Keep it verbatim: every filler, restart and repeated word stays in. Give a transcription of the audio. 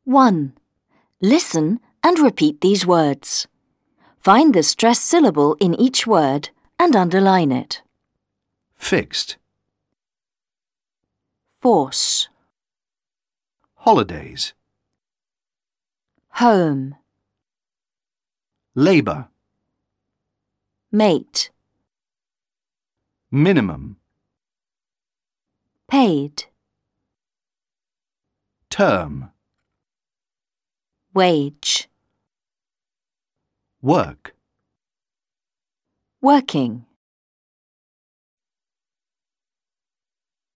one. Listen and repeat these words. Find the stressed syllable in each word and underline it. Fixed. Force. Holidays. Home. Labour. Mate. Minimum. Paid. Term. Wage. Work. Working.